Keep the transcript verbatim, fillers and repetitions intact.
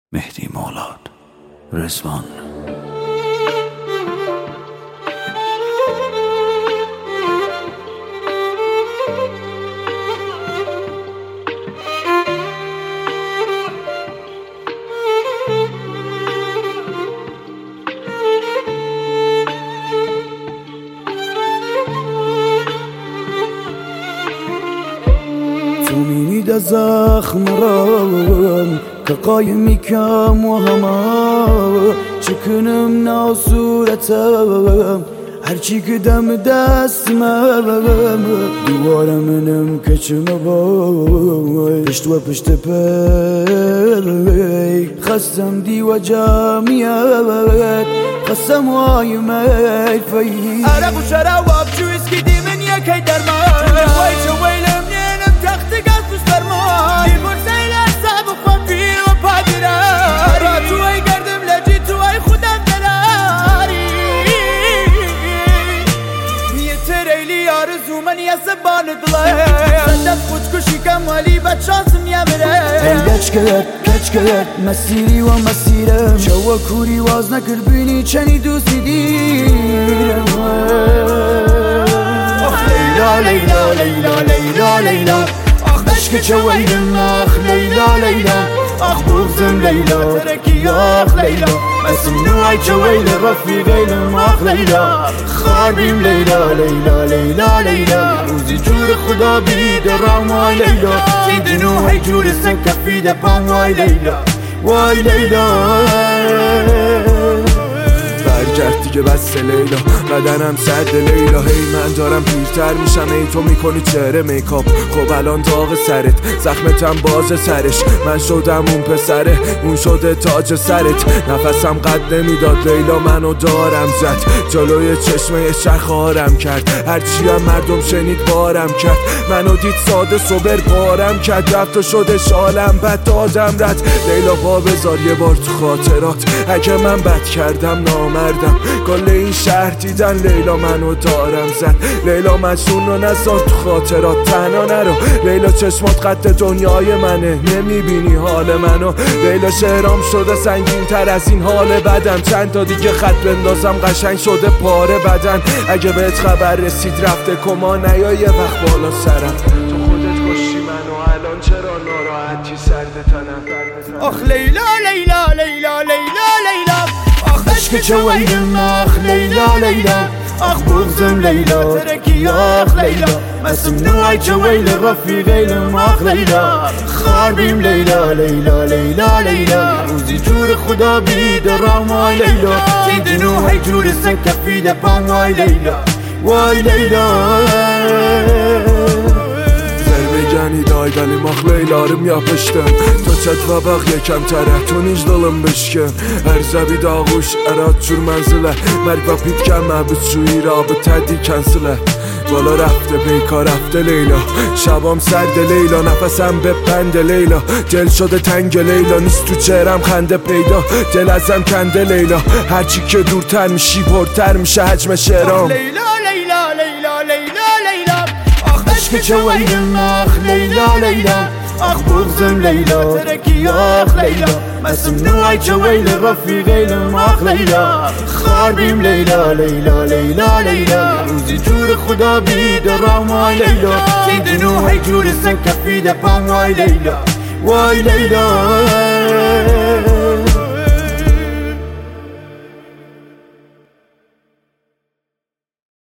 مهدی مولاد رضوان. تو می‌نید زخم رام که قایمی کم و همه چکنم نا صورتم هرچی که دم دستمم دوباره منم کچم بای پشت و پشت پی خستم دی و جامعیت خستم وای مید فی عرق و شراب جو اسکی دی من یکی درمان وای چه ویلم نینم تخت گز دوش برمان دی برسیل اصاب و خوابی و پادیرم را تو ای گردم لجی تو ای خودم دلاری یه تریلی آرزو من یه زبان دلای صدف خودکشی کم ولی بد شانسم یمره هنگچ کرد کچ کرد مسیری و مسیرم چوا کوری واز نکرد بینی چنی دوستی دیرم آخ لیلا لیلا لیلا لیلا لیلا آخ عشق چویدم آخ لیلا لیلا آخ بغزم لیلا ترکی آخ لیلا مسم نوعی چویل رفیقیلم آخ لیلا خاربیم لیلا لیلا لیلا لیلا روزی جور خدا بید رام وای لیلا تیدنو هی جور سن کفید پام وای لیلا وای لیلا برگرد دیگه بس لیلا بدنم سرد لیلا هی من دارم پیرتر میشم ای تو میکنی چهره میکاپ خب الان داغ سرت زخمتم باز سرش من شدم اون پسره اون شده تاج سرت نفسم قد نمیداد لیلا منو دارم زد جلوی چشمه شخارم کرد هرچی هم مردم شنید بارم کرد منو دید ساده صبر بارم کرد رفت و شده شالم بد دادم رد لیلا پا بذار یه بار تو خاطرات اگه من بد کردم نامردم کل این شهر دیدن لیلا منو دارم زد لیلا مجنون رو نذار تو خاطرات تنها نرو لیلا چشمات قد دنیای منه نمیبینی حال منو لیلا شعرام شده سنگین تر از این حال بدم چند تا دیگه خط بندازم قشنگ شده پاره بدن اگه بهت خبر رسید رفته کما نیا یه وقت بالا سرم تو خودت کشتی منو الان چرا ناراحتی سرد تنم آخ لیلا لیلا لیلا لیلا لیلا آخ عشق چویدم آخ لیلا لیلا آخ بغزم لیلا ترکی آخ لیلا مسم نوعی چویل رفیقیلم آخ لیلا خاربیم لیلا لیلا لیلا لیلا روزی جور خدا بید رام وای لیلا تیدنو هی جور سن کفید پام وای لیلا وای لیلا بگنی دای دلی ماخ leylarım yapıştım تو çət və bax yekəm tərəftun icdalım bişkim Hər zəbi dağuş ərad çür mənzilə Mərg və pitkən məbüz çuyi rabı tədi kənsilə بالا رفته پیکار رفته لیلا شبام سرد لیلا نفسم به بند لیلا دل شده تنگ لیلا نیست تو چهرم خنده پیدا دل ازم کنده لیلا هرچی که دورتر میشی پرتر میشه حجم شعرام لیلا لیلا لیلا لیلا لیلا آخ عشق چویدم آخ لیلا لیلا آخ بغزم لیلا ترکی آخ لیلا مسم نوعی چویل رفیقیلم آخ لیلا خاربیم لیلا لیلا لیلا لیلا روزی جور خدا بید رام وای لیلا تیدنو هی جور سن کفید پام وای لیلا وای لیلا